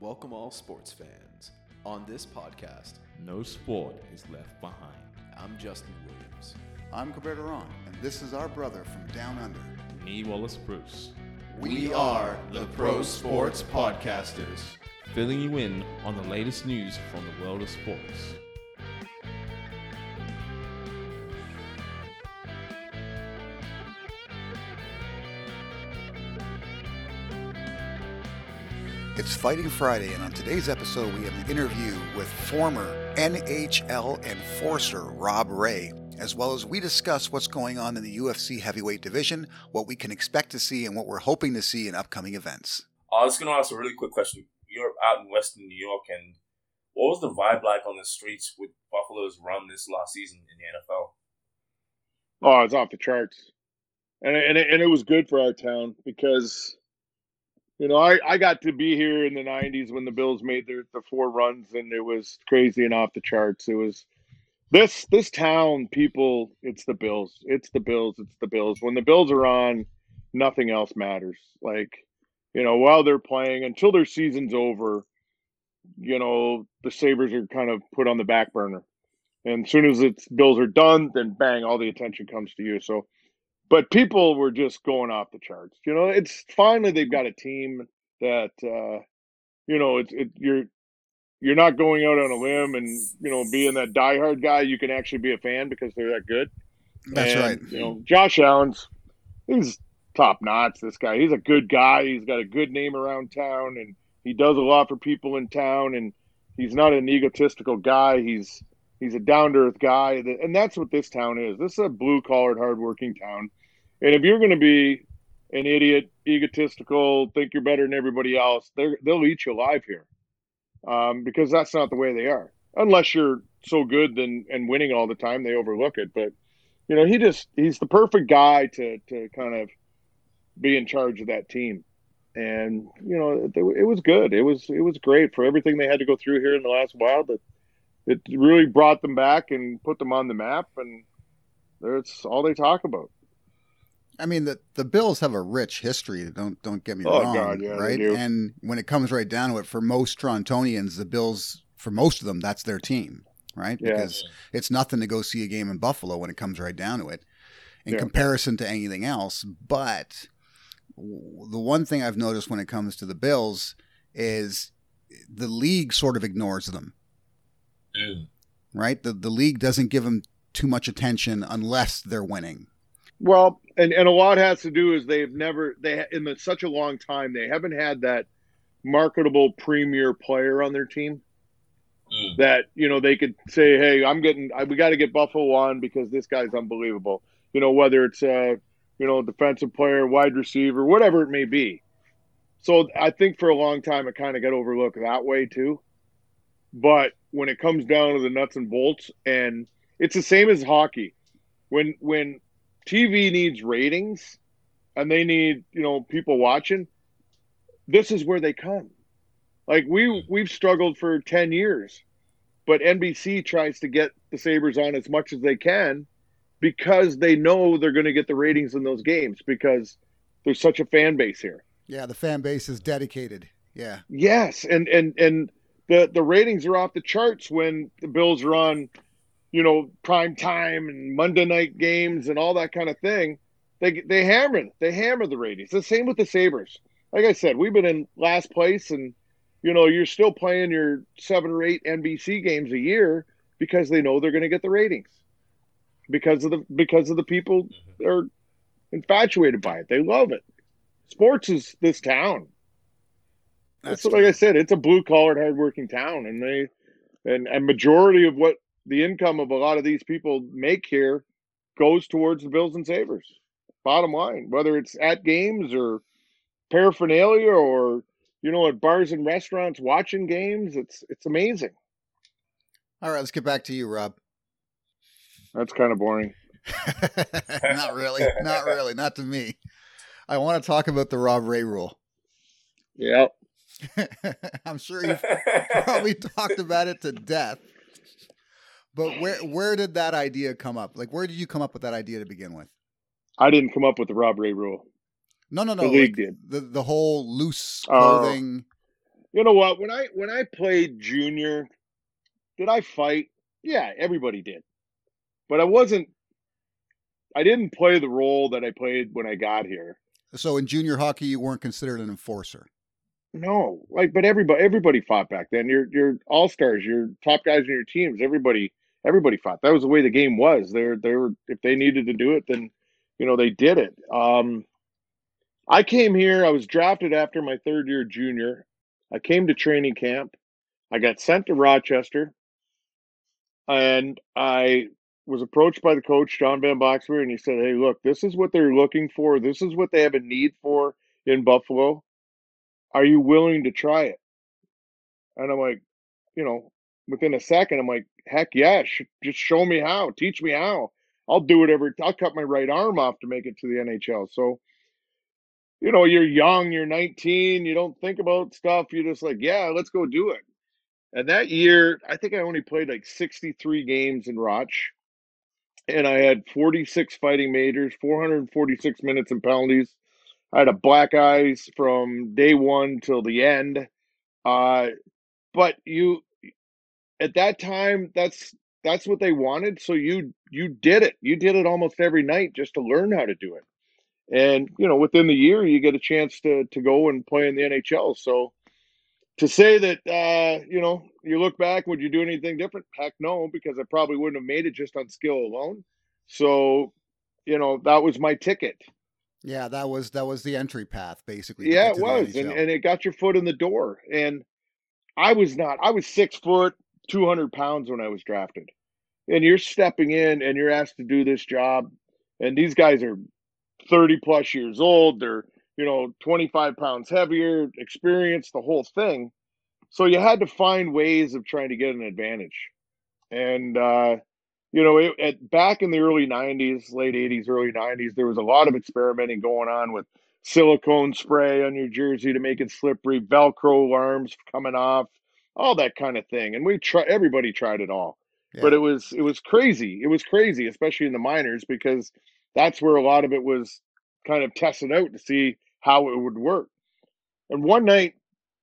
Welcome all sports fans. On this podcast, no sport is left behind. I'm Justin Williams. I'm Gilbert Aron, and this is our brother from Down Under. Me, Wallace Bruce. We are the Pro Sports Podcasters, filling you in on the latest news from the world of sports. It's Fighting Friday, and on today's episode, we have an interview with former NHL enforcer Rob Ray, as well as we discuss what's going on in the UFC heavyweight division, what we can expect to see, and what we're hoping to see in upcoming events. I was going to ask a really quick question. You're out in Western New York, and what was the vibe like on the streets with Buffalo's run this last season in the NFL? Oh, it's off the charts. And it was good for our town because, you know, I got to be here in the 90s when the Bills made the four runs, and it was crazy and off the charts. It was this town, people, it's the Bills. It's the Bills. It's the Bills. When the Bills are on, nothing else matters. Like, you know, while they're playing, until their season's over, you know, the Sabres are kind of put on the back burner. And as soon as it's Bills are done, then bang, all the attention comes to you. So, but people were just going off the charts. You know, it's finally they've got a team that, you know, you're not going out on a limb and, you know, being that diehard guy. You can actually be a fan because they're that good. That's right. You know, Josh Allen's, he's top notch. This guy, he's a good guy. He's got a good name around town, and he does a lot for people in town. And he's not an egotistical guy. He's a down to earth guy, and that's what this town is. This is a blue collared, hardworking town. And if you're going to be an idiot, egotistical, think you're better than everybody else, they'll eat you alive here, because that's not the way they are. Unless you're so good and winning all the time, they overlook it. But you know, he's the perfect guy to kind of be in charge of that team. And you know, it was good. It was great for everything they had to go through here in the last while. But it really brought them back and put them on the map, and that's all they talk about. I mean, the Bills have a rich history. Don't get me wrong, God, yeah, right? And when it comes right down to it, for most Torontonians, the Bills, for most of them, that's their team, right? Yeah. Because it's nothing to go see a game in Buffalo when it comes right down to it, in comparison to anything else. But the one thing I've noticed when it comes to the Bills is the league sort of ignores them, right? The league doesn't give them too much attention unless they're winning. Well, and a lot has to do is in such a long time, they haven't had that marketable premier player on their team that, you know, they could say, hey, we got to get Buffalo on because this guy's unbelievable. You know, whether it's you know, defensive player, wide receiver, whatever it may be. So I think for a long time, it kind of got overlooked that way too. But when it comes down to the nuts and bolts, and it's the same as hockey, when TV needs ratings and they need, you know, people watching, this is where they come. Like we've struggled for 10 years, but NBC tries to get the Sabres on as much as they can because they know they're going to get the ratings in those games because there's such a fan base here. Yeah, the fan base is dedicated. Yeah. Yes, and the ratings are off the charts when the Bills are on, you know, prime time and Monday night games and all that kind of thing. They hammer the ratings. The same with the Sabres. Like I said, we've been in last place, and you know, you're still playing your 7 or 8 NBC games a year because they know they're going to get the ratings because of the people that are infatuated by it. They love it. Sports is this town. That's like I said, it's a blue collared, hardworking town, and a majority of what the income of a lot of these people make here goes towards the Bills and Sabres. Bottom line, whether it's at games or paraphernalia or, you know, at bars and restaurants watching games, it's amazing. All right, let's get back to you, Rob. That's kind of boring. Not really. Not to me. I want to talk about the Rob Ray rule. Yeah. I'm sure you've probably talked about it to death. But where did that idea come up? Like, where did you come up with that idea to begin with? I didn't come up with the Rob Ray rule. No. The league did. The whole loose clothing. You know what? When I played junior, did I fight? Yeah, everybody did. But I didn't play the role that I played when I got here. So in junior hockey, you weren't considered an enforcer. No, but everybody fought back then. Your all stars, your top guys in your teams, everybody fought. That was the way the game was. They were if they needed to do it, then they did it. I came here. I was drafted after my third year junior. I came to training camp. I got sent to Rochester, and I was approached by the coach, John Van Boxmeer, and he said, "Hey, look, this is what they're looking for. This is what they have a need for in Buffalo. Are you willing to try it?" And I'm like, within a second, I'm like, heck yeah, just show me how, teach me how. I'll do whatever. I'll cut my right arm off to make it to the NHL. So, you're young, you're 19, you don't think about stuff. You're just like, yeah, let's go do it. And that year, I think I only played like 63 games in Roch, and I had 46 fighting majors, 446 minutes in penalties. I had a black eyes from day one till the end. But at that time, that's what they wanted. So you did it. You did it almost every night just to learn how to do it. And within the year, you get a chance to go and play in the NHL. So to say that you look back, would you do anything different? Heck no, because I probably wouldn't have made it just on skill alone. So that was my ticket. Yeah, that was the entry path, basically. Yeah, it was, and it got your foot in the door. And I was 6 foot, 200 pounds when I was drafted. And you're stepping in and you're asked to do this job. And these guys are 30 plus years old. They're, 25 pounds heavier, experienced, the whole thing. So you had to find ways of trying to get an advantage. And, back in the early 90s, late 80s, early 90s, there was a lot of experimenting going on with silicone spray on your jersey to make it slippery, Velcro alarms coming off, all that kind of thing. And everybody tried it all. Yeah. But it was crazy. It was crazy, especially in the minors, because that's where a lot of it was kind of tested out to see how it would work. And one night,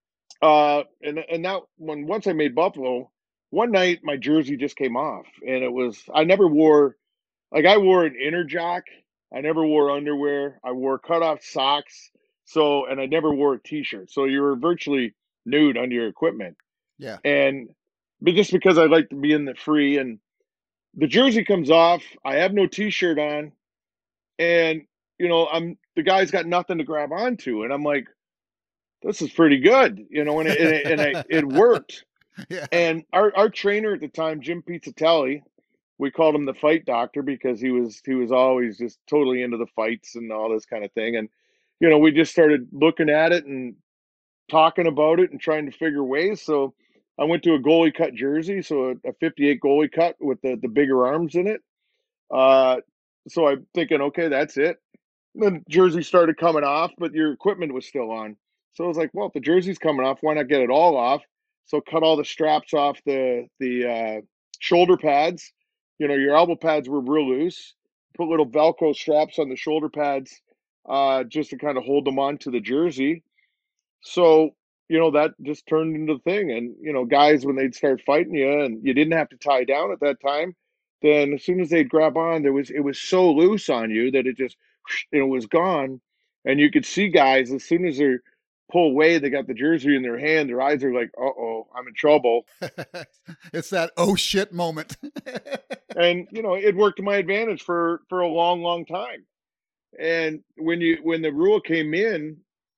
once I made Buffalo, one night my jersey just came off, and I wore an inner jock. I never wore underwear. I wore cutoff socks. And I never wore a t-shirt. So you were virtually nude under your equipment. Yeah. But just because I like to be in the free, and the jersey comes off, I have no t-shirt on, and the guy's got nothing to grab onto, and I'm like, this is pretty good, and it worked. Yeah. And our trainer at the time, Jim Pizzatelli, we called him the fight doctor because he was always just totally into the fights and all this kind of thing. And, we just started looking at it and talking about it and trying to figure ways. So I went to a goalie cut jersey, so a 58 goalie cut with the bigger arms in it. So I'm thinking, okay, that's it. The jersey started coming off, but your equipment was still on. So I was like, well, if the jersey's coming off, why not get it all off? So cut all the straps off the shoulder pads. Your elbow pads were real loose. Put little Velcro straps on the shoulder pads just to kind of hold them onto the jersey. So, that just turned into the thing. And, guys, when they'd start fighting you and you didn't have to tie down at that time, then as soon as they'd grab on, it was so loose on you that it was gone. And you could see guys, as soon as they pull away, they got the jersey in their hand, their eyes are like, uh-oh, I'm in trouble. It's that oh shit moment. And it worked to my advantage for a long, long time. And when the rule came in,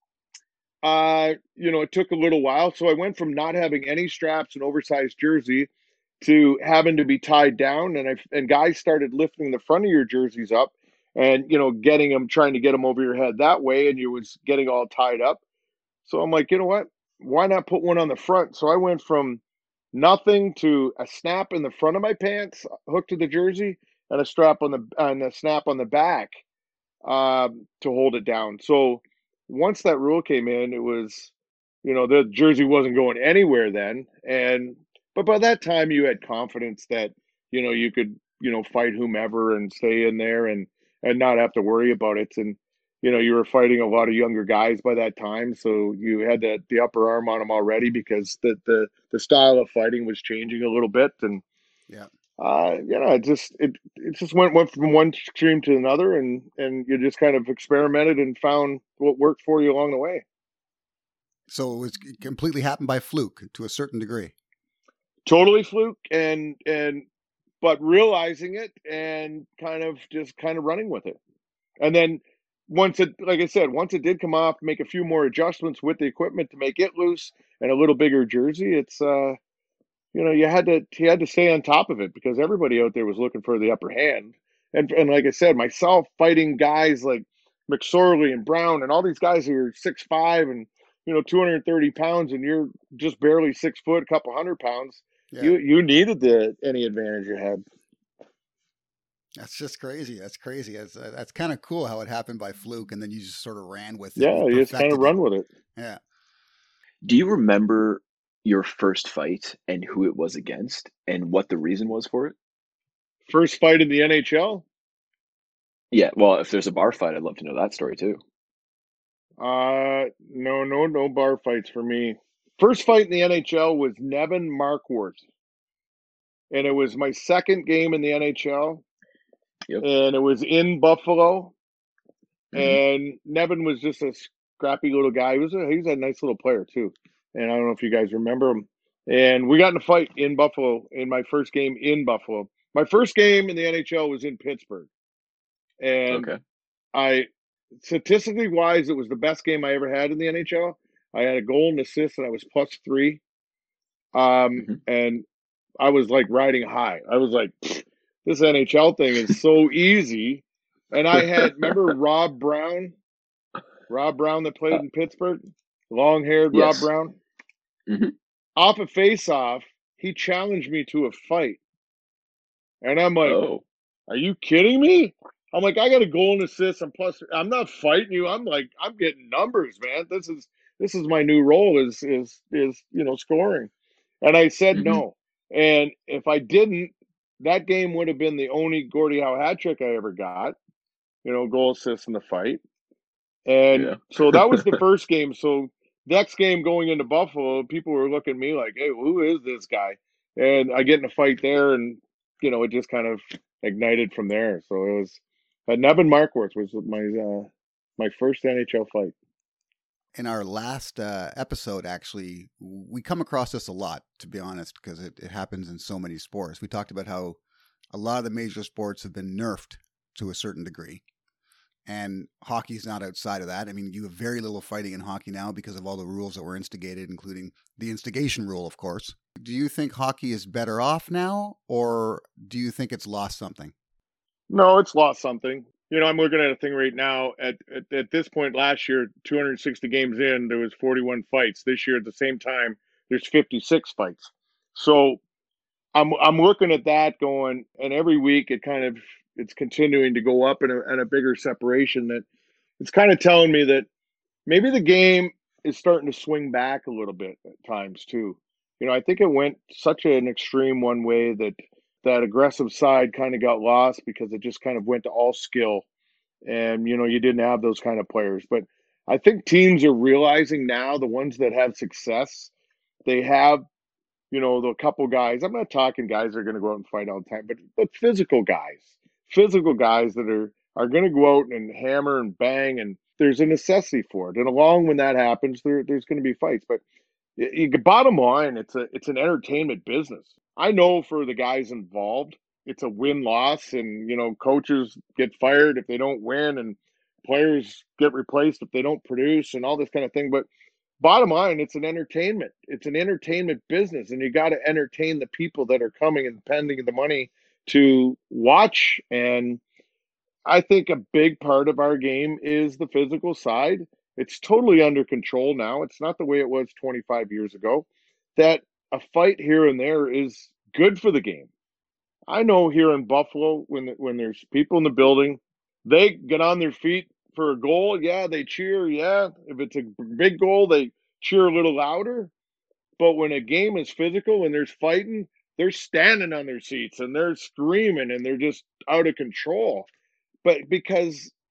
it took a little while. So I went from not having any straps and oversized jersey to having to be tied down, and guys started lifting the front of your jerseys up and trying to get them over your head that way, and you was getting all tied up. So I'm like, you know what? Why not put one on the front? So I went from nothing to a snap in the front of my pants hooked to the jersey and a snap on the back to hold it down. So once that rule came in, it was, the jersey wasn't going anywhere then. But by that time you had confidence that, you could, fight whomever and stay in there and not have to worry about it. And, you were fighting a lot of younger guys by that time, so you had the upper arm on them already because the style of fighting was changing a little bit, and Yeah. it just went from one extreme to another, and you just kind of experimented and found what worked for you along the way. So it completely happened by fluke to a certain degree. Totally fluke, but realizing it and kind of running with it. And then once it did come off, make a few more adjustments with the equipment to make it loose and a little bigger jersey, it's you had to stay on top of it because everybody out there was looking for the upper hand. And like I said, myself fighting guys like McSorley and Brown and all these guys who are 6'5" and 230 pounds, and you're just barely 6 foot, a couple 100 pounds. Yeah. You needed any advantage you had. That's just crazy. That's crazy. That's kind of cool how it happened by fluke, and then you just sort of ran with it. Yeah, you just kind of run with it. Yeah. Do you remember your first fight and who it was against and what the reason was for it? First fight in the NHL? Yeah, well, if there's a bar fight, I'd love to know that story too. No bar fights for me. First fight in the NHL was Nevin Markworth. And it was my second game in the NHL. Yep. And it was in Buffalo. And Nevin was just a scrappy little guy. He was a nice little player too. And I don't know if you guys remember him. And we got in a fight in Buffalo in my first game in Buffalo. My first game in the NHL was in Pittsburgh. And statistically wise, it was the best game I ever had in the NHL. I had a goal and assist, and I was +3. And I was like riding high. I was like, this NHL thing is so easy. And I had, remember Rob Brown that played in Pittsburgh? Long-haired yes. Rob Brown? Off a face-off, he challenged me to a fight. And I'm like, are you kidding me? I'm like, I got a goal and assist. I'm not fighting you. I'm like, I'm getting numbers, man. This is my new role is scoring. And I said no. And if I didn't, that game would have been the only Gordie Howe hat trick I ever got. Goal, assist in the fight. And so that was the first game. So next game going into Buffalo, people were looking at me like, hey, who is this guy? And I get in a fight there, and it just kind of ignited from there. So it was Nevin Markworth was my first NHL fight. In our last episode, actually, we come across this a lot, to be honest, because it happens in so many sports. We talked about how a lot of the major sports have been nerfed to a certain degree. And hockey's not outside of that. I mean, you have very little fighting in hockey now because of all the rules that were instigated, including the instigation rule, of course. Do you think hockey is better off now, or do you think it's lost something? No, it's lost something. I'm looking at a thing right now. At this point last year, 260 games in, there was 41 fights. This year, at the same time, there's 56 fights. So I'm looking at that going, and every week it's continuing to go up in a bigger separation. That it's kind of telling me that maybe the game is starting to swing back a little bit at times too. I think it went such an extreme one way that aggressive side kind of got lost because it just kind of went to all skill, and you didn't have those kind of players. But I think teams are realizing now, the ones that have success, they have the couple guys. I'm not talking guys that are going to go out and fight all the time, but physical guys that are going to go out and hammer and bang, and there's a necessity for it. And along when that happens, there's going to be fights. But bottom line, it's an entertainment business. I know for the guys involved, it's a win-loss, and coaches get fired if they don't win, and players get replaced if they don't produce, and all this kind of thing. But bottom line, it's an entertainment. It's an entertainment business, and you got to entertain the people that are coming and spending the money to watch. And I think a big part of our game is the physical side. It's totally under control now. It's not the way it was 25 years ago. That a fight here and there is good for the game. I know here in Buffalo, when there's people in the building, they get on their feet for a goal. Yeah, they cheer. Yeah, if it's a big goal, they cheer a little louder. But when a game is physical and there's fighting, they're standing on their seats and they're screaming and they're just out of control. But because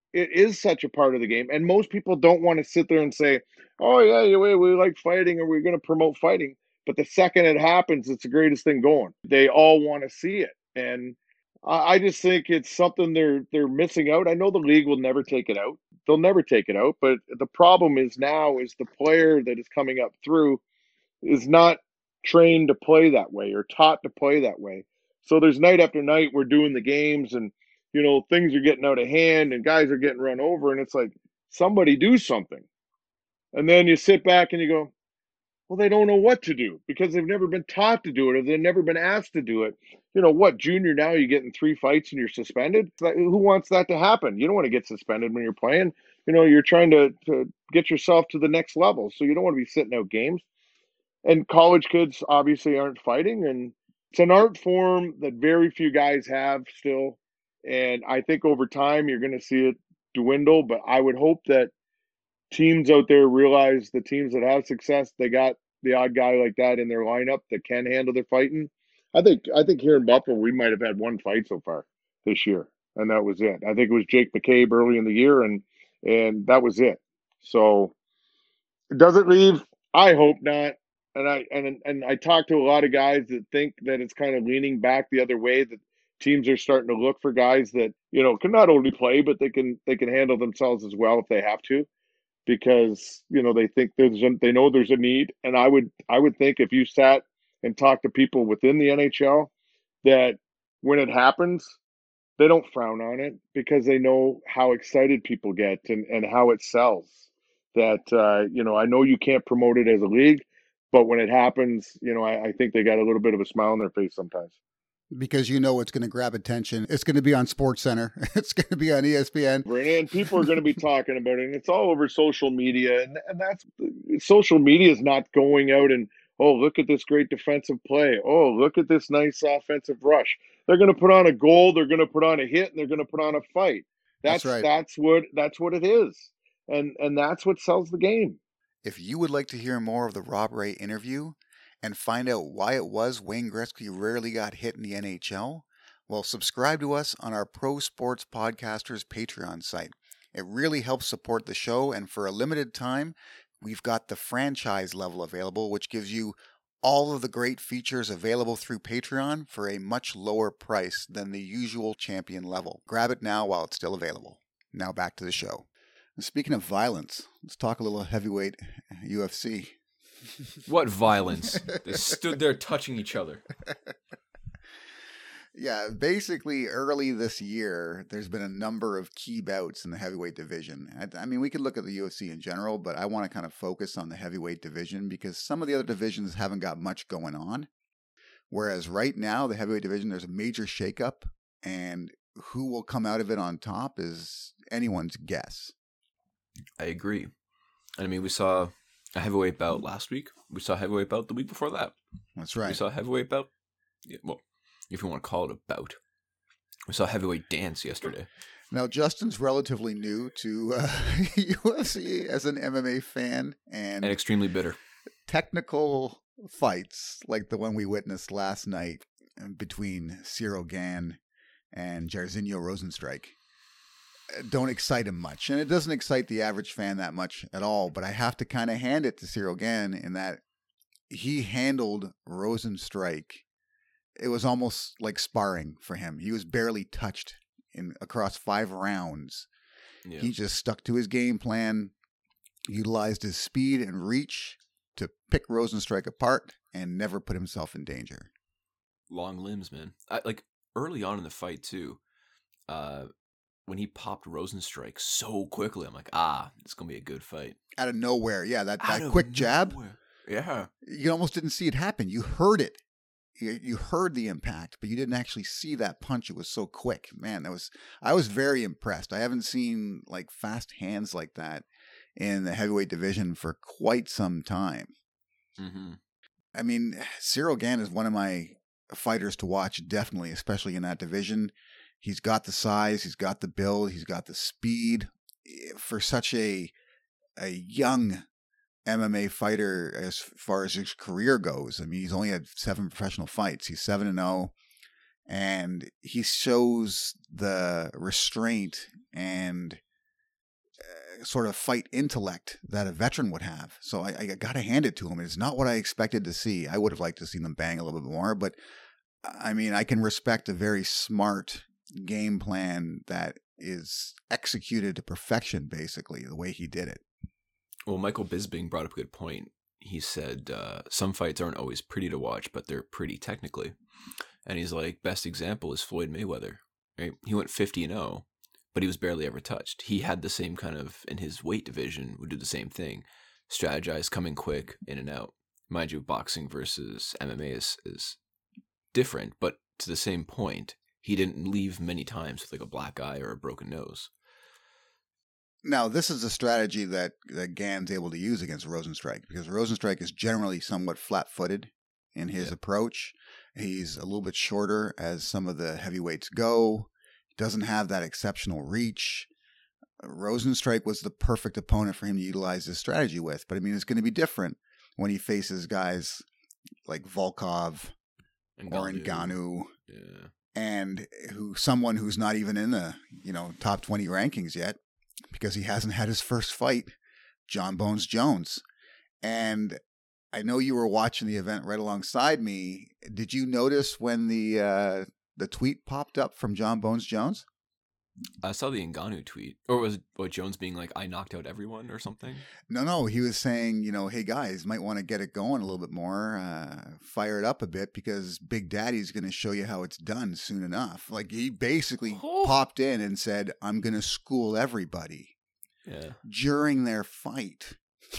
it is such a part of the game. And most people don't want to sit there and say, oh, yeah, we like fighting or we're going to promote fighting. But the second it happens, it's the greatest thing going. They all want to see it. And I just think it's something they're missing out. I know the league will never take it out. They'll never take it out. But the problem is now is the player that is coming up through is not trained to play that way or taught to play that way. So there's night after night we're doing the games and, things are getting out of hand and guys are getting run over. And it's like, somebody do something. And then you sit back and you go, well, they don't know what to do because they've never been taught to do it or they've never been asked to do it. Junior now you get in 3 fights and you're suspended? Who wants that to happen? You don't want to get suspended when you're playing. You're trying to get yourself to the next level. So you don't want to be sitting out games. And college kids obviously aren't fighting. And it's an art form that very few guys have still. And I think over time you're going to see it dwindle. But I would hope that teams out there realize the teams that have success, they got the odd guy like that in their lineup that can handle their fighting. I think here in Buffalo, we might have had 1 fight so far this year, and that was it. I think it was Jake McCabe early in the year, and that was it. So does it leave? I hope not. And I talk to a lot of guys that think that it's kind of leaning back the other way, that teams are starting to look for guys that can not only play, but they can handle themselves as well if they have to, because they think they know there's a need. And I would think if you sat and talked to people within the NHL, that when it happens, they don't frown on it because they know how excited people get and how it sells. That I know you can't promote it as a league, but when it happens, I think they got a little bit of a smile on their face sometimes. Because it's going to grab attention. It's going to be on SportsCenter. It's going to be on ESPN. And people are going to be talking about it. And it's all over social media. And that's social media is not going out and, oh, look at this great defensive play. Oh, look at this nice offensive rush. They're going to put on a goal. They're going to put on a hit. And they're going to put on a fight. That's right. That's what it is. And that's what sells the game. If you would like to hear more of the Rob Ray interview and find out why it was Wayne Gretzky rarely got hit in the NHL, well, subscribe to us on our Pro Sports Podcasters Patreon site. It really helps support the show, and for a limited time, we've got the franchise level available, which gives you all of the great features available through Patreon for a much lower price than the usual champion level. Grab it now while it's still available. Now back to the show. Speaking of violence, let's talk a little heavyweight UFC. What violence? They stood there touching each other. Yeah, basically early this year, there's been a number of key bouts in the heavyweight division. I mean, we could look at the UFC in general, but I want to kind of focus on the heavyweight division because some of the other divisions haven't got much going on. Whereas right now, the heavyweight division, there's a major shakeup, and who will come out of it on top is anyone's guess. I agree. I mean, we saw a heavyweight bout last week. We saw a heavyweight bout the week before that. That's right. We saw a heavyweight bout. Yeah, well, if you want to call it a bout. We saw a heavyweight dance yesterday. Now, Justin's relatively new to UFC as an MMA fan. And extremely bitter. Technical fights like the one we witnessed last night between Ciryl Gane and Jairzinho Rozenstruik don't excite him much. And it doesn't excite the average fan that much at all. But I have to kind of hand it to Ciryl Gane in that he handled Rozenstruik. It was almost like sparring for him. He was barely touched across 5 rounds. Yeah. He just stuck to his game plan, utilized his speed and reach to pick Rozenstruik apart and never put himself in danger. Long limbs, man. Early on in the fight, too, when he popped Rozenstruik so quickly, I'm like, it's going to be a good fight. Out of nowhere. Yeah, that quick jab. Yeah. You almost didn't see it happen. You heard it. You heard the impact, but you didn't actually see that punch. It was so quick. Man, I was very impressed. I haven't seen fast hands like that in the heavyweight division for quite some time. Mm-hmm. I mean, Ciryl Gane is one of my fighters to watch, definitely, especially in that division. He's got the size, he's got the build, he's got the speed. For such a young MMA fighter as far as his career goes, I mean, he's only had 7 professional fights. He's 7-0, and he shows the restraint and sort of fight intellect that a veteran would have. So I got to hand it to him. It's not what I expected to see. I would have liked to see them bang a little bit more, but I mean, I can respect a very smart game plan that is executed to perfection, basically, the way he did it. Well, Michael Bisping brought up a good point. He said some fights aren't always pretty to watch, but they're pretty technically. And he's like, best example is Floyd Mayweather. Right? He went 50-0, but he was barely ever touched. He had the same kind of, in his weight division, would do the same thing. Strategize, coming quick, in and out. Mind you, boxing versus MMA is different, but to the same point, he didn't leave many times with like a black eye or a broken nose. Now, this is a strategy that Gann's able to use against Rozenstruik, because Rozenstruik is generally somewhat flat-footed in his approach. He's a little bit shorter as some of the heavyweights go. He doesn't have that exceptional reach. Rozenstruik was the perfect opponent for him to utilize this strategy with. But, I mean, it's going to be different when he faces guys like Volkov or Ngannou. Yeah. And someone who's not even in the top 20 rankings yet, because he hasn't had his first fight, John Bones Jones. And I know you were watching the event right alongside me. Did you notice when the tweet popped up from John Bones Jones? I saw the Ngannou tweet. Or was it Jones being like, I knocked out everyone or something? No. He was saying, hey, guys, might want to get it going a little bit more, fire it up a bit, because Big Daddy's going to show you how it's done soon enough. Like, he basically popped in and said, I'm going to school everybody during their fight.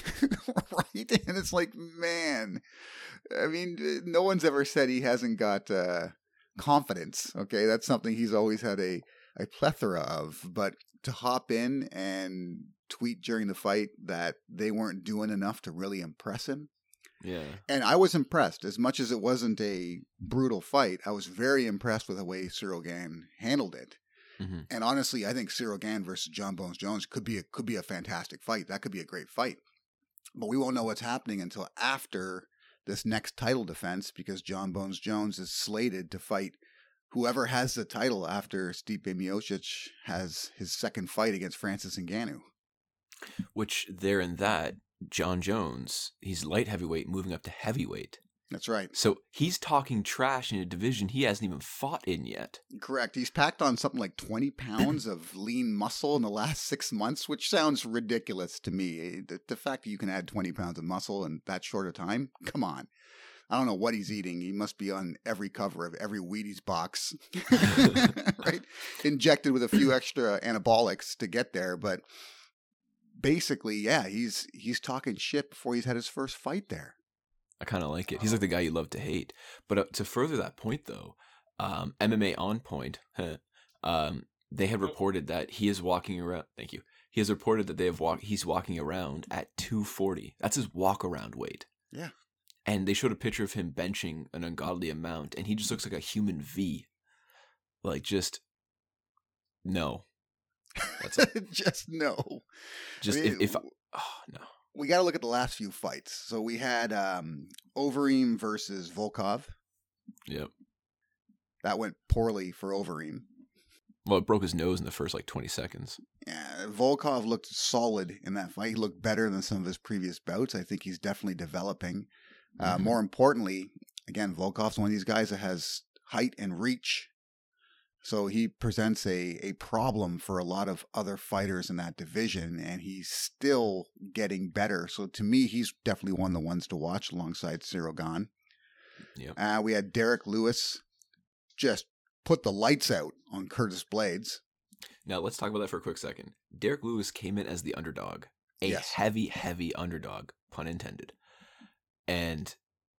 Right? And it's like, man, I mean, no one's ever said he hasn't got confidence. Okay, that's something he's always had a plethora of, but to hop in and tweet during the fight that they weren't doing enough to really impress him. Yeah. And I was impressed. As much as it wasn't a brutal fight, I was very impressed with the way Ciryl Gane handled it. Mm-hmm. And honestly, I think Ciryl Gane versus John Bones Jones could be a fantastic fight. That could be a great fight. But we won't know what's happening until after this next title defense, because John Bones Jones is slated to fight whoever has the title after Stipe Miocic has his second fight against Francis Ngannou. Which, there in that, John Jones, he's light heavyweight moving up to heavyweight. That's right. So he's talking trash in a division he hasn't even fought in yet. Correct. He's packed on something like 20 pounds of lean muscle in the last 6 months, which sounds ridiculous to me. The fact that you can add 20 pounds of muscle in that short a time, come on. I don't know what he's eating. He must be on every cover of every Wheaties box, right? Injected with a few extra anabolics to get there. But basically, yeah, he's talking shit before he's had his first fight there. I kind of like it. He's like the guy you love to hate. But to further that point, though, MMA On Point, they had reported that he is walking around. Thank you. He has reported that he's walking around at 240. That's his walk around weight. Yeah. And they showed a picture of him benching an ungodly amount, and he just looks like a human V. Like, just no. That's it. Just no. Just I mean, no. We got to look at the last few fights. So we had Overeem versus Volkov. Yep. That went poorly for Overeem. Well, it broke his nose in the first 20 seconds. Yeah, Volkov looked solid in that fight. He looked better than some of his previous bouts. I think he's definitely developing. More importantly, again, Volkov's one of these guys that has height and reach. So he presents a problem for a lot of other fighters in that division, and he's still getting better. So to me, he's definitely one of the ones to watch alongside Ciryl Gane. Yep. We had Derek Lewis just put the lights out on Curtis Blades. Now, let's talk about that for a quick second. Derek Lewis came in as the underdog. Heavy, heavy underdog, pun intended. And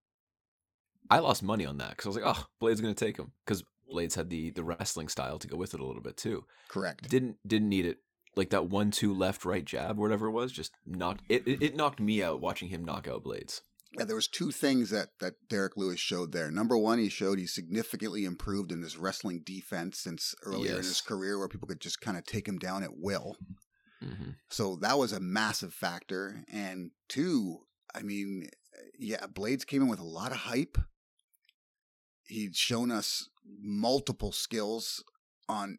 I lost money on that because I was like, oh, Blades going to take him. Because Blades had the wrestling style to go with it a little bit too. Correct. Didn't need it. Like that 1-2 left right jab, or whatever it was, just knocked it knocked me out watching him knock out Blades. Yeah, there was two things that Derek Lewis showed there. Number one, he showed he significantly improved in his wrestling defense since earlier in his career, where people could just kind of take him down at will. Mm-hmm. So that was a massive factor. And two, I mean, yeah, Blades came in with a lot of hype. He'd shown us multiple skills on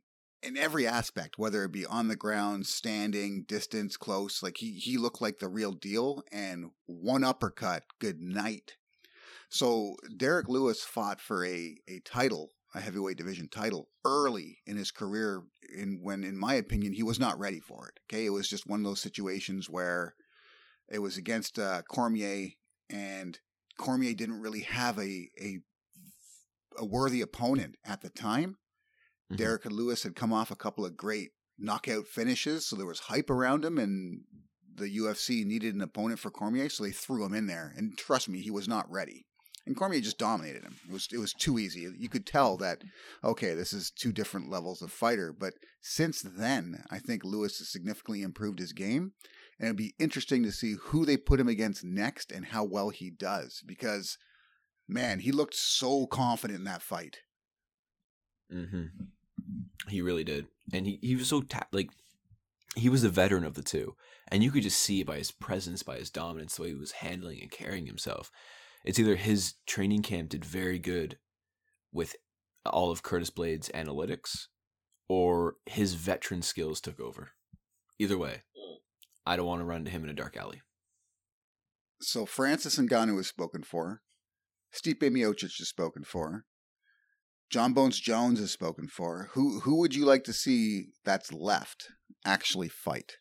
in every aspect, whether it be on the ground, standing, distance, close. Like he looked like the real deal, and one uppercut, good night. So Derek Lewis fought for a title, a heavyweight division title, early in his career, when, in my opinion, he was not ready for it. Okay, it was just one of those situations where it was against Cormier, and Cormier didn't really have a worthy opponent at the time. Mm-hmm. Derek Lewis had come off a couple of great knockout finishes, so there was hype around him, and the UFC needed an opponent for Cormier, so they threw him in there. And trust me, he was not ready. And Cormier just dominated him. It was too easy. You could tell that, okay, this is two different levels of fighter. But since then, I think Lewis has significantly improved his game. And it'd be interesting to see who they put him against next and how well he does. Because, man, he looked so confident in that fight. Mm-hmm. He really did. And he was so, he was the veteran of the two. And you could just see by his presence, by his dominance, the way he was handling and carrying himself. It's either his training camp did very good with all of Curtis Blade's analytics, or his veteran skills took over. Either way, I don't want to run into him in a dark alley. So Francis Ngannou is spoken for. Stipe Miocic is spoken for. John Bones Jones is spoken for. Who would you like to see that's left actually fight?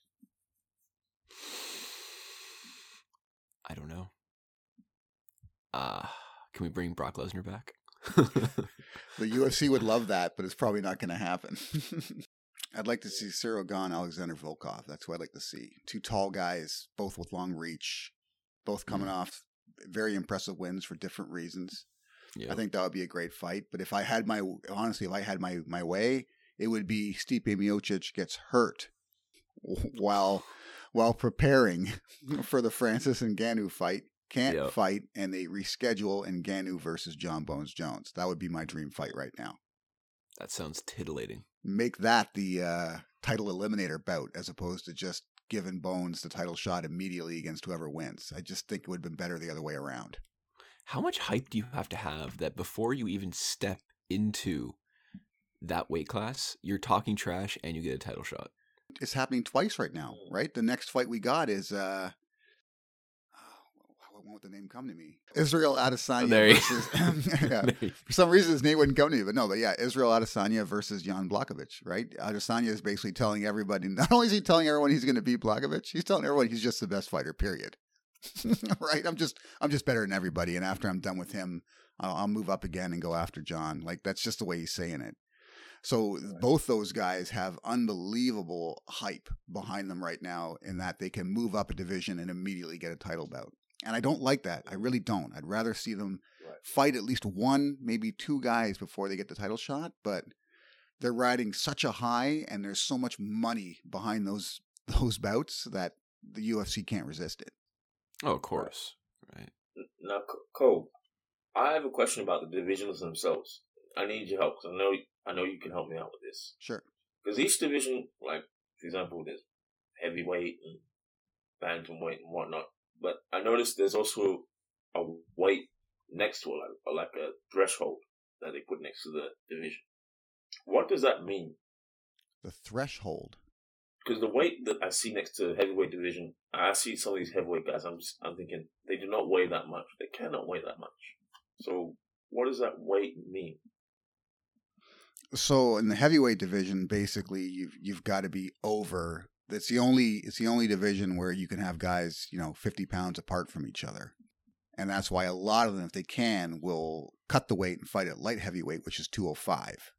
I don't know. Can we bring Brock Lesnar back? The UFC would love that, but it's probably not going to happen. I'd like to see Cyril Gane, Alexander Volkov. That's what I'd like to see. Two tall guys, both with long reach, both coming off very impressive wins for different reasons. Yep. I think that would be a great fight. But if I had my way, it would be Stipe Miocic gets hurt while preparing for the Francis Ngannou fight. Can't fight, and they reschedule Ngannou versus John Bones Jones. That would be my dream fight right now. That sounds titillating. Make that the title eliminator bout, as opposed to just giving Bones the title shot immediately against whoever wins. I just think it would have been better the other way around. How much hype do you have to have that before you even step into that weight class, you're talking trash and you get a title shot? It's happening twice right now, right? The next fight we got is... won't the name come to me? Israel Adesanya versus... For some reason, his name wouldn't come to me, but Israel Adesanya versus Jan Blachowicz, right? Adesanya is basically telling everybody, not only is he telling everyone he's going to beat Blachowicz, he's telling everyone he's just the best fighter, period. Right? I'm just better than everybody, and after I'm done with him, I'll move up again and go after John. Like, that's just the way he's saying it. So both those guys have unbelievable hype behind them right now in that they can move up a division and immediately get a title bout. And I don't like that. I really don't. I'd rather see them fight at least one, maybe two guys before they get the title shot. But they're riding such a high, and there's so much money behind those bouts that the UFC can't resist it. Oh, of course. Right. Now, Cole, I have a question about the divisions themselves. I need your help, because I know you can help me out with this. Sure. Because each division, like, for example, there's heavyweight and bantamweight and whatnot. But I noticed there's also a weight next to it, like a threshold that they put next to the division. What does that mean? The threshold? Because the weight that I see next to the heavyweight division, I see some of these heavyweight guys, I'm thinking, they do not weigh that much. They cannot weigh that much. So what does that weight mean? So in the heavyweight division, basically, you've got to be over... It's the only division where you can have guys, 50 pounds apart from each other. And that's why a lot of them, if they can, will cut the weight and fight at light heavyweight, which is 205.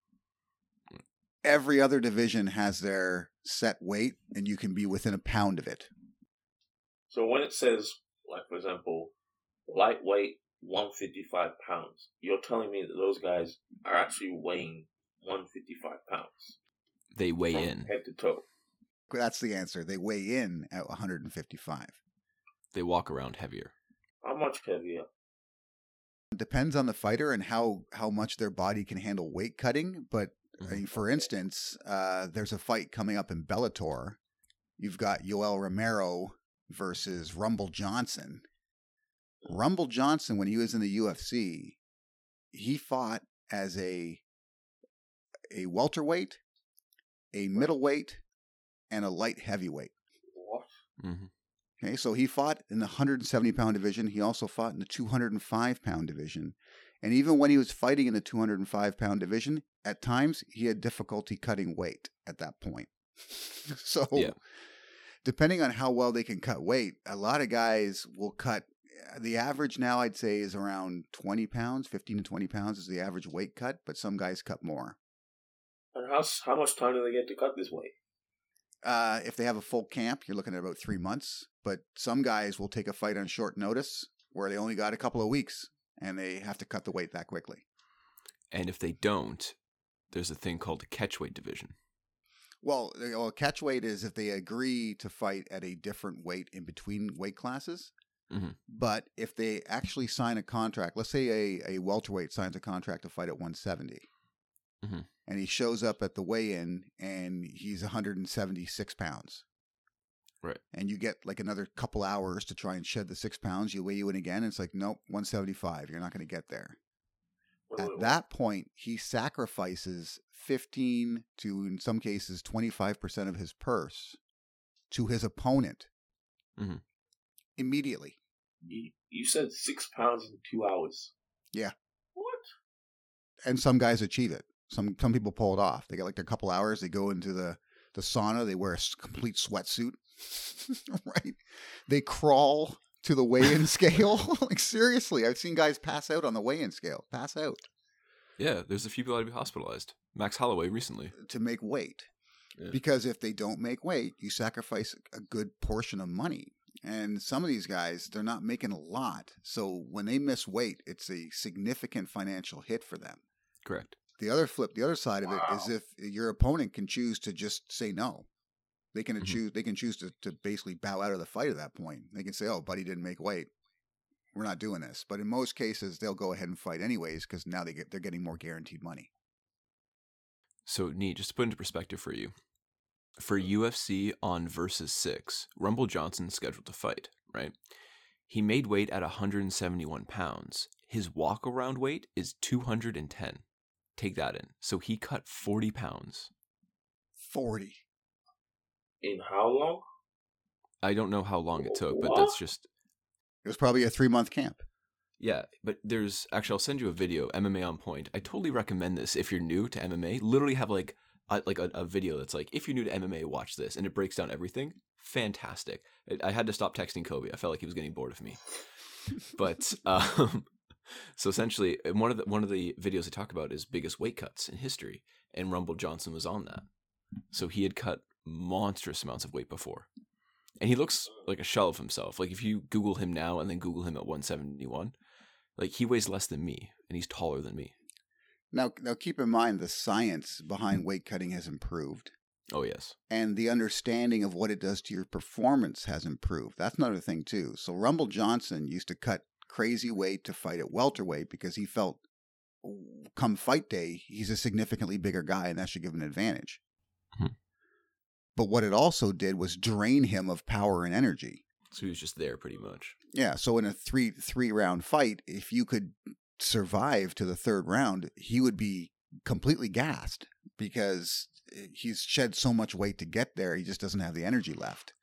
Every other division has their set weight, and you can be within a pound of it. So when it says, like, for example, lightweight, 155 pounds, you're telling me that those guys are actually weighing 155 pounds? They weigh in. Head to toe. That's the answer. They weigh in at 155. They walk around heavier. How much heavier? It depends on the fighter and how much their body can handle weight cutting. But I mean, for instance, there's a fight coming up in Bellator. You've got Yoel Romero versus Rumble Johnson. Rumble Johnson, when he was in the UFC, he fought as a welterweight a middleweight, and a light heavyweight. What? Mm-hmm. Okay, so he fought in the 170-pound division. He also fought in the 205-pound division. And even when he was fighting in the 205-pound division, at times he had difficulty cutting weight at that point. So depending on how well they can cut weight, a lot of guys will cut. The average now, I'd say, is around 20 pounds, 15 to 20 pounds is the average weight cut, but some guys cut more. And how much time do they get to cut this weight? If they have a full camp, you're looking at about 3 months. But some guys will take a fight on short notice where they only got a couple of weeks and they have to cut the weight that quickly. And if they don't, there's a thing called a catchweight division. Well, catchweight is if they agree to fight at a different weight in between weight classes. Mm-hmm. But if they actually sign a contract, let's say a welterweight signs a contract to fight at 170. Mm-hmm. And he shows up at the weigh-in and he's 176 pounds. Right. And you get like another couple hours to try and shed the 6 pounds. You weigh you in again. And it's like, nope, 175. You're not going to get there. At that point, he sacrifices 15 to, in some cases, 25% of his purse to his opponent immediately. You said 6 pounds in 2 hours. Yeah. What? And some guys achieve it. Some people pull it off. They get like a couple hours. They go into the sauna. They wear a complete sweatsuit. Right? They crawl to the weigh-in scale. Like, seriously, I've seen guys pass out on the weigh-in scale. Pass out. Yeah, there's a few people that had to be hospitalized. Max Holloway recently. To make weight. Yeah. Because if they don't make weight, you sacrifice a good portion of money. And some of these guys, they're not making a lot. So when they miss weight, it's a significant financial hit for them. Correct. The other side of it is if your opponent can choose to just say no. They can choose to basically bow out of the fight at that point. They can say, "Oh, buddy didn't make weight. We're not doing this." But in most cases, they'll go ahead and fight anyways because now they're getting more guaranteed money. So, neat. Just to put into perspective for you, for UFC on Versus 6, Rumble Johnson's scheduled to fight, right? He made weight at 171 pounds. His walk-around weight is 210. Take that in. So he cut 40 pounds. 40. In how long? I don't know how long it took, but that's just... It was probably a 3-month camp. Yeah, but there's... Actually, I'll send you a video, MMA on Point. I totally recommend this if you're new to MMA. Literally have like a video that's like, if you're new to MMA, watch this. And it breaks down everything. Fantastic. I had to stop texting Kobe. I felt like he was getting bored of me. But... So essentially, one of the videos they talk about is biggest weight cuts in history, and Rumble Johnson was on that. So he had cut monstrous amounts of weight before, and he looks like a shell of himself. Like if you Google him now and then Google him at 171, like he weighs less than me, and he's taller than me. Now keep in mind the science behind weight cutting has improved. Oh yes, and the understanding of what it does to your performance has improved. That's another thing too. So Rumble Johnson used to cut crazy weight to fight at welterweight because he felt come fight day, he's a significantly bigger guy and that should give him an advantage. Mm-hmm. But what it also did was drain him of power and energy. So he was just there pretty much. Yeah. So in a three round fight, if you could survive to the third round, he would be completely gassed because he's shed so much weight to get there. He just doesn't have the energy left.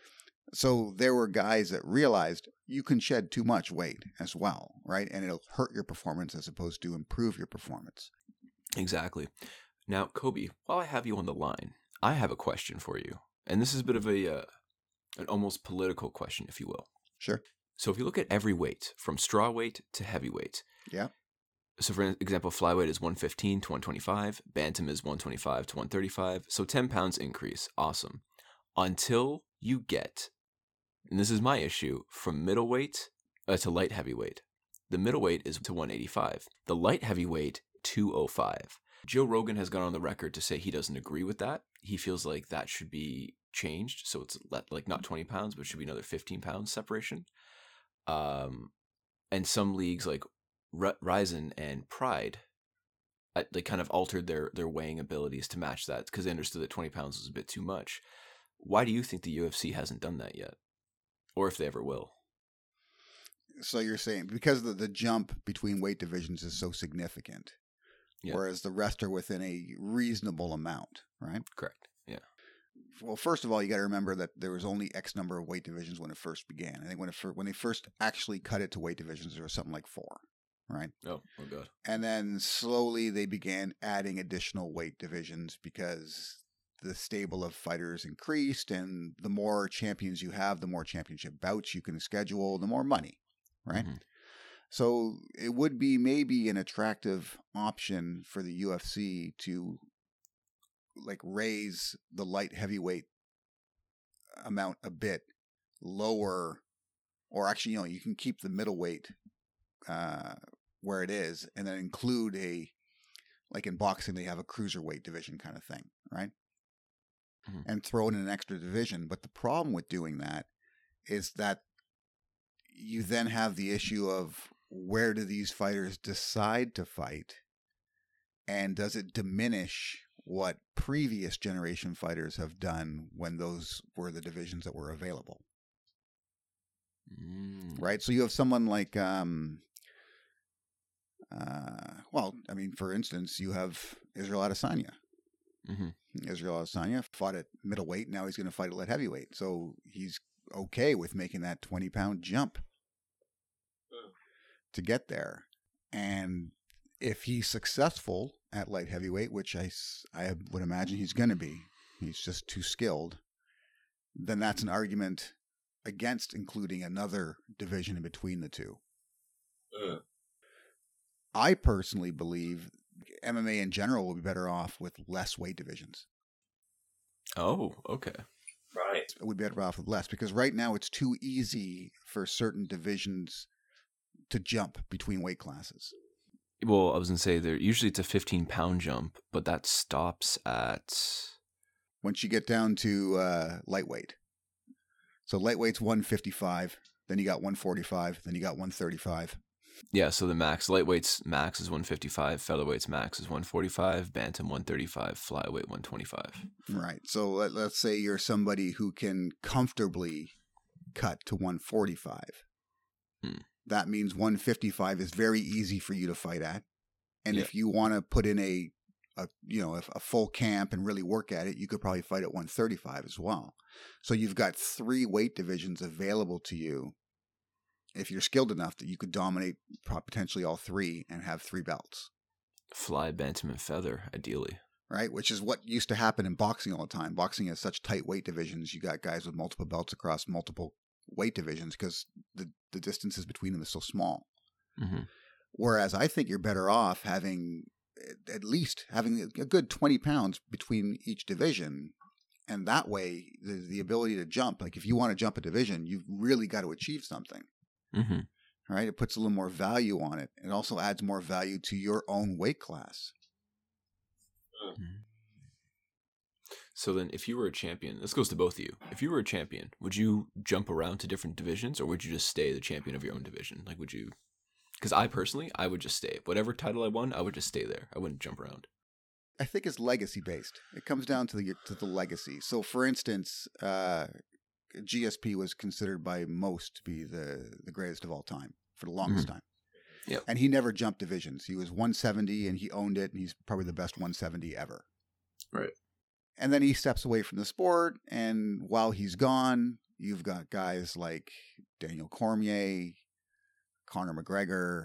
So there were guys that realized you can shed too much weight as well, right? And it'll hurt your performance as opposed to improve your performance. Exactly. Now, Kobe, while I have you on the line, I have a question for you. And this is a bit of an almost political question, if you will. Sure. So if you look at every weight, from straw weight to heavyweight. Yeah. So for example, flyweight is 115 to 125. Bantam is 125 to 135. So 10 pounds increase. Awesome. Until you get... And this is my issue, from middleweight to light heavyweight. The middleweight is to 185. The light heavyweight, 205. Joe Rogan has gone on the record to say he doesn't agree with that. He feels like that should be changed. So it's like not 20 pounds, but it should be another 15 pounds separation. And some leagues like Ryzen and Pride, they kind of altered their weighing abilities to match that because they understood that 20 pounds was a bit too much. Why do you think the UFC hasn't done that yet? Or if they ever will. So you're saying because the jump between weight divisions is so significant, Yeah. whereas the rest are within a reasonable amount, right? Correct. Yeah. Well, first of all, you got to remember that there was only X number of weight divisions when it first began. I think when they first actually cut it to weight divisions, there was something like 4, right? Oh God. And then slowly they began adding additional weight divisions because the stable of fighters increased, and the more champions you have, the more championship bouts you can schedule, the more money, right? Mhm. So it would be maybe an attractive option for the UFC to like raise the light heavyweight amount a bit lower, or actually, you can keep the middleweight where it is, and then include like in boxing, they have a cruiserweight division kind of thing, right? Mhm. And throw in an extra division. But the problem with doing that is that you then have the issue of where do these fighters decide to fight, and does it diminish what previous generation fighters have done when those were the divisions that were available, right? So you have someone like, for instance, you have Israel Adesanya. Mm-hmm. Israel Adesanya fought at middleweight. Now he's going to fight at light heavyweight. So he's okay with making that 20-pound jump to get there. And if he's successful at light heavyweight, which I would imagine he's going to be, he's just too skilled, then that's an argument against including another division in between the two. I personally believe MMA in general will be better off with less weight divisions. Oh, okay. Right. It would be better off with less, because right now it's too easy for certain divisions to jump between weight classes. Well, I was going to say usually it's a 15-pound jump, but that stops at... Once you get down to lightweight. So lightweight's 155, then you got 145, then you got 135. Yeah, so the lightweight's max is 155, featherweight's max is 145, bantam 135, flyweight 125. Right. So let's say you're somebody who can comfortably cut to 145. That means 155 is very easy for you to fight at. And if you want to put in a full camp and really work at it, you could probably fight at 135 as well. So you've got 3 weight divisions available to you if you're skilled enough that you could dominate potentially all 3 and have 3 belts. Fly, bantam, and feather, ideally. Right, which is what used to happen in boxing all the time. Boxing has such tight weight divisions. You got guys with multiple belts across multiple weight divisions because the distances between them is so small. Mm-hmm. Whereas I think you're better off having at least having a good 20 pounds between each division. And that way, the ability to jump, like if you want to jump a division, you've really got to achieve something. Mm-hmm. Right? It puts a little more value on it. It also adds more value to your own weight class. Mm-hmm. So then if you were a champion, this goes to both of you. If you were a champion, would you jump around to different divisions, or would you just stay the champion of your own division? Like, would you... Because I would just stay. Whatever title I won, I would just stay there. I wouldn't jump around. I think it's legacy based. It comes down to the legacy. So, for instance, GSP was considered by most to be the greatest of all time for the longest time. Yep. And he never jumped divisions. He was 170 and he owned it, and he's probably the best 170 ever. Right. And then he steps away from the sport, and while he's gone, you've got guys like Daniel Cormier, Conor McGregor,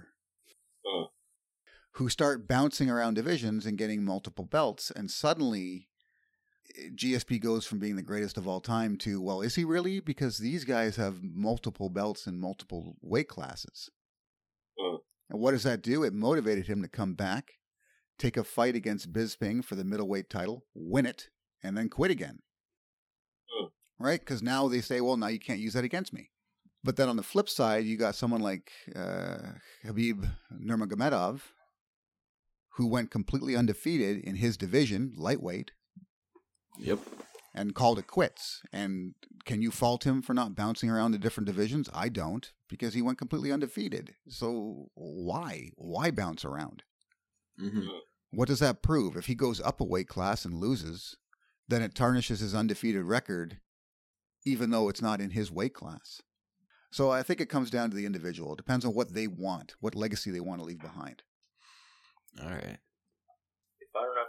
who start bouncing around divisions and getting multiple belts, and suddenly GSP goes from being the greatest of all time to, well, is he really? Because these guys have multiple belts in multiple weight classes. And what does that do? It motivated him to come back, take a fight against Bisping for the middleweight title, win it, and then quit again. Right? Because now they say, well, now you can't use that against me. But then on the flip side, you got someone like Khabib Nurmagomedov, who went completely undefeated in his division, lightweight. Yep. And called it quits. And can you fault him for not bouncing around the different divisions? I don't, because he went completely undefeated. So why? Why bounce around? Mm-hmm. What does that prove? If he goes up a weight class and loses, then it tarnishes his undefeated record, even though it's not in his weight class. So I think it comes down to the individual. It depends on what they want, what legacy they want to leave behind. All right.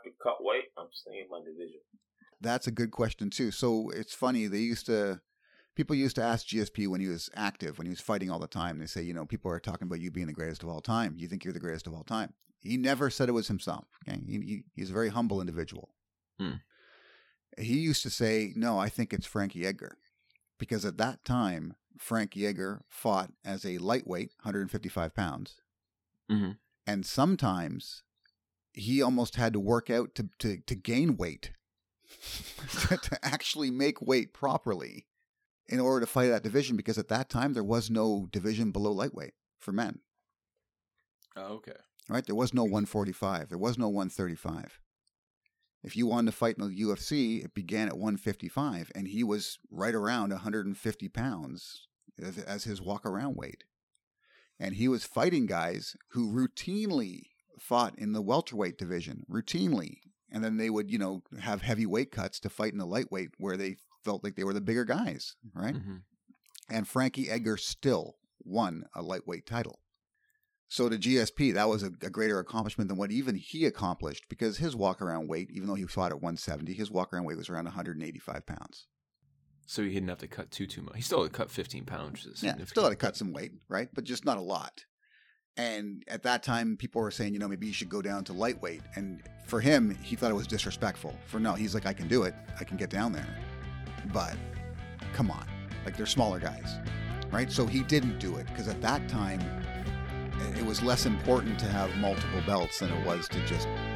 could cut weight, I'm staying in my division. That's a good question too. So it's funny. People used to ask GSP when he was active, when he was fighting all the time. They say, you know, people are talking about you being the greatest of all time. You think you're the greatest of all time. He never said it was himself. Okay? He's a very humble individual. He used to say, no, I think it's Frankie Edgar. Because at that time, Frankie Edgar fought as a lightweight, 155 pounds. Mm-hmm. And sometimes he almost had to work out to gain weight, to actually make weight properly in order to fight that division. Because at that time, there was no division below lightweight for men. Oh, okay. Right? There was no 145. There was no 135. If you wanted to fight in the UFC, it began at 155, and he was right around 150 pounds as his walk-around weight. And he was fighting guys who routinely fought in the welterweight division, routinely. And then they would, you know, have heavy weight cuts to fight in the lightweight where they felt like they were the bigger guys, right? Mm-hmm. And Frankie Edgar still won a lightweight title. So to GSP, that was a greater accomplishment than what even he accomplished, because his walk-around weight, even though he fought at 170, his walk-around weight was around 185 pounds. So he didn't have to cut too much. He still had to cut 15 pounds, which is significant. Yeah, still had to cut some weight, right? But just not a lot. And at that time, people were saying, you know, maybe you should go down to lightweight. And for him, he thought it was disrespectful. He's like, I can do it. I can get down there. But come on. Like, they're smaller guys, right? So he didn't do it, because at that time, it was less important to have multiple belts than it was to just